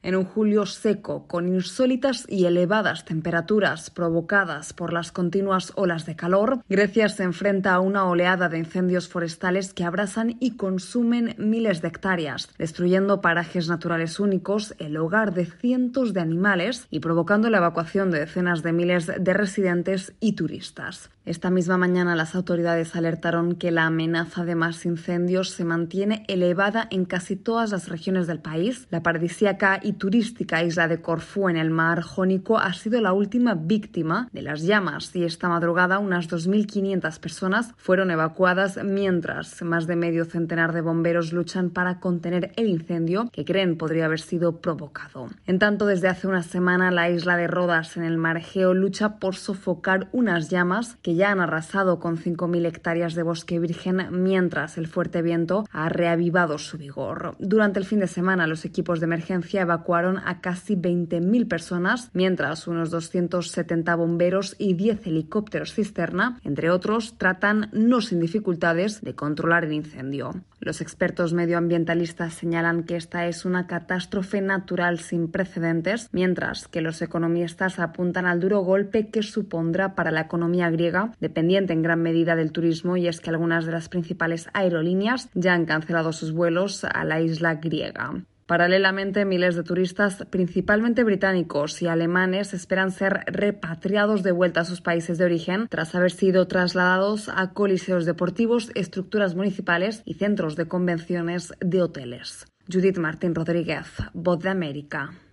En un julio seco, con insólitas y elevadas temperaturas provocadas por las continuas olas de calor, Grecia se enfrenta a una oleada de incendios forestales que abrasan y consumen miles de hectáreas, destruyendo parajes naturales únicos, el hogar de cientos de animales y provocando la evacuación de decenas de miles de residentes y turistas. Esta misma mañana las autoridades alertaron que la amenaza de más incendios se mantiene elevada en casi todas las regiones del país. La paradisíaca y turística isla de Corfú en el mar Jónico ha sido la última víctima de las llamas y esta madrugada unas 2.500 personas fueron evacuadas mientras más de medio centenar de bomberos luchan para contener el incendio que creen podría haber sido provocado. En tanto, desde hace una semana la isla de Rodas en el mar Egeo lucha por sofocar unas llamas que ya han arrasado con 5.000 hectáreas de bosque virgen mientras el fuerte viento ha reavivado su vigor. Durante el fin de semana los equipos de emergencia evacuaron a casi 20.000 personas, mientras unos 270 bomberos y 10 helicópteros cisterna, entre otros, tratan, no sin dificultades, de controlar el incendio. Los expertos medioambientalistas señalan que esta es una catástrofe natural sin precedentes, mientras que los economistas apuntan al duro golpe que supondrá para la economía griega, dependiente en gran medida del turismo, y es que algunas de las principales aerolíneas ya han cancelado sus vuelos a la isla griega. Paralelamente, miles de turistas, principalmente británicos y alemanes, esperan ser repatriados de vuelta a sus países de origen tras haber sido trasladados a coliseos deportivos, estructuras municipales y centros de convenciones de hoteles. Judith Martín Rodríguez, Voz de América.